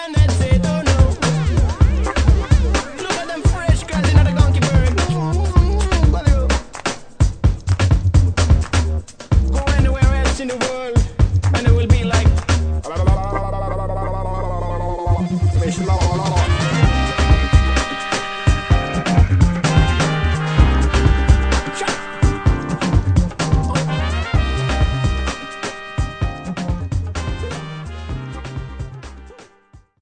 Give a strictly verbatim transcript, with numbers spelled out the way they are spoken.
that's it, oh no. Look at them fresh girls in the gunky bird. Go anywhere else in the world, and it will be like.